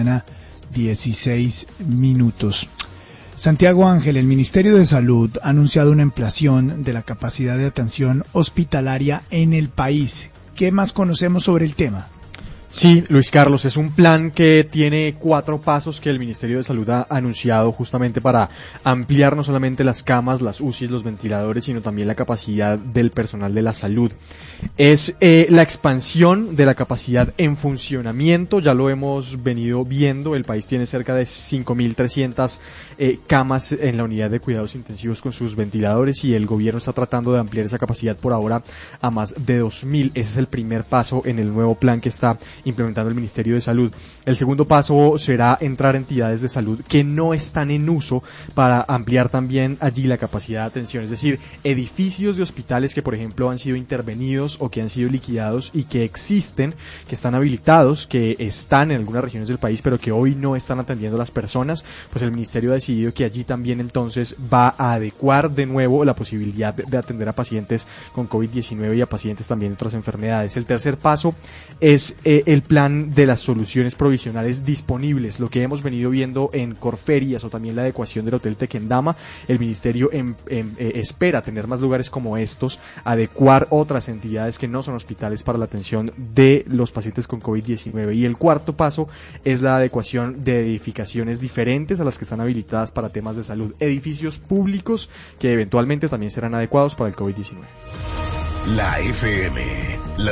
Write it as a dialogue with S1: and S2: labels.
S1: mañana, 16 minutos. Santiago Ángel, el Ministerio de Salud ha anunciado una ampliación de la capacidad de atención hospitalaria en el país. ¿Qué más conocemos sobre el tema?
S2: Sí, Luis Carlos, es un plan que tiene 4 pasos que el Ministerio de Salud ha anunciado justamente para ampliar no solamente las camas, las UCIs, los ventiladores, sino también la capacidad del personal de la salud. Es la expansión de la capacidad en funcionamiento, ya lo hemos venido viendo, el país tiene cerca de 5.300 camas en la unidad de cuidados intensivos con sus ventiladores y el gobierno está tratando de ampliar esa capacidad por ahora a más de 2.000. Ese es el primer paso en el nuevo plan que está implementando el Ministerio de Salud. El segundo paso será entrar a entidades de salud que no están en uso para ampliar también allí la capacidad de atención, es decir, edificios de hospitales que por ejemplo han sido intervenidos o que han sido liquidados y que existen, que están habilitados, que están en algunas regiones del país pero que hoy no están atendiendo a las personas, pues el Ministerio ha decidido que allí también entonces va a adecuar de nuevo la posibilidad de atender a pacientes con COVID-19 y a pacientes también de otras enfermedades. El tercer paso es el plan de las soluciones provisionales disponibles, lo que hemos venido viendo en Corferias o también la adecuación del Hotel Tequendama. El Ministerio espera tener más lugares como estos, adecuar otras entidades que no son hospitales para la atención de los pacientes con COVID-19. Y el cuarto paso es la adecuación de edificaciones diferentes a las que están habilitadas para temas de salud, edificios públicos que eventualmente también serán adecuados para el COVID-19.
S3: La FM,